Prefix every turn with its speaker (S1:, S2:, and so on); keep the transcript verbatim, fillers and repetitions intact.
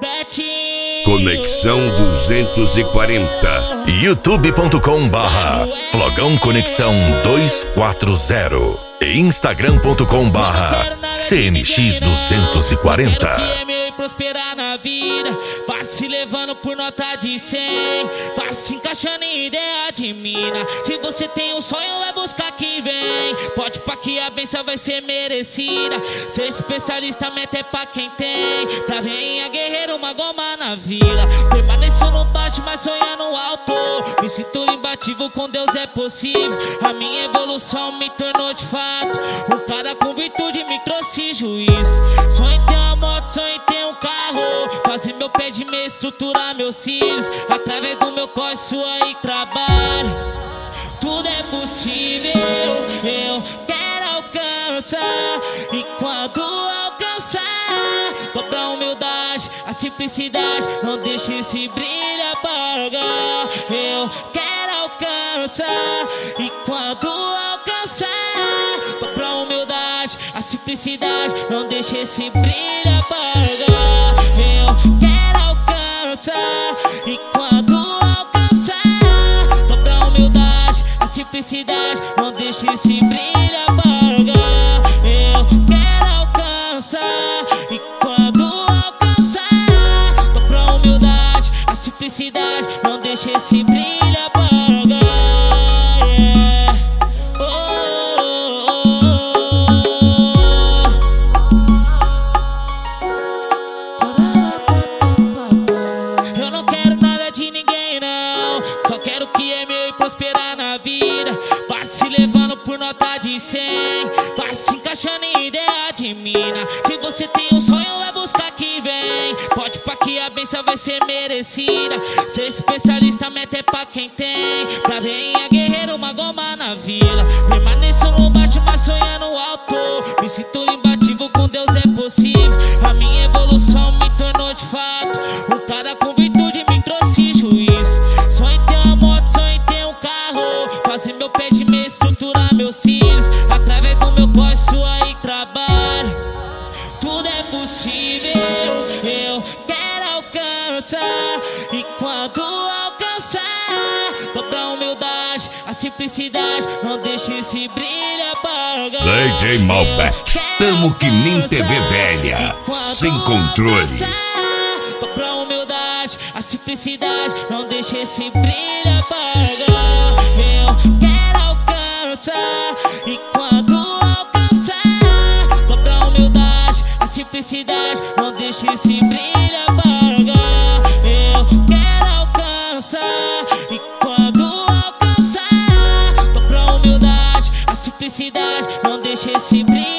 S1: Conexão duzentos e quarenta.
S2: youtube ponto com barra Flogão Conexão duzentos e quarenta e instagram ponto com barra C N X duzentos e quarenta.
S3: Prosperar na vida, vai se levando por nota de cem, vai se encaixando em ideia de mina. Se você tem um sonho, vai buscar que vem. Pode pá que a benção vai ser merecida. Ser especialista, meta é pra quem tem. Pra veinha guerreiro, uma goma na vila. Permaneceu no baixo, mas sonhando alto. Me sinto imbatível, com Deus é possível. A minha evolução me tornou de fato um cara com virtude, me trouxe juízo. Sonho em ter uma moto, sonho em ter um carro, fazer meu pé de meia, estruturar meus cílios. Através do meu corre, sua e trabalho, tudo é possível. Eu quero alcançar, e quando alcançar, dobra a humildade, a simplicidade, não deixe esse brilho apagar. Eu quero alcançar, e quando alcançar, dobra a humildade, a simplicidade, não deixe esse brilho apagar. Eu quero alcançar, e quando alcançar, dobra a humildade, a simplicidade, não deixe esse brilho apagar. Eu quero alcançar, e quando alcançar, dobra a humildade, a simplicidade, não deixe esse brilho apagar. Só quero que é meu e prosperar na vida. Vai se levando por nota de cem, vai se encaixando em ideia de mina. Se você tem um sonho, vai buscar que vem. Pode pá que a benção vai ser merecida. Ser especialista, meta é pra quem tem. Pra veinha guerreiro, uma goma na vila. Permaneço no baixo, mas sonhando alto. Me sinto imbatível, com Deus é possível. A minha evolução me tornou de fato um cara com virtude, me trouxe juízo. Sonho em ter uma moto, sonho em ter um carro, fazer meu pé de meia, estruturar meus cílios. Através do meu corre, sua e trabalho, tudo é possível. Eu quero alcançar, e quando alcançar, dobra a humildade, a simplicidade, não deixe esse brilho apagar.
S1: D J Malbec, tamo que nem T V velha, sem controle.
S3: Dobra a humildade, a simplicidade, não deixe esse brilho apagar. Eu quero alcançar, e quando alcançar, dobra a humildade, a simplicidade, não deixe esse brilho apagar. Eu quero alcançar, e quando alcançar, dobra a humildade, a simplicidade, não deixe esse brilho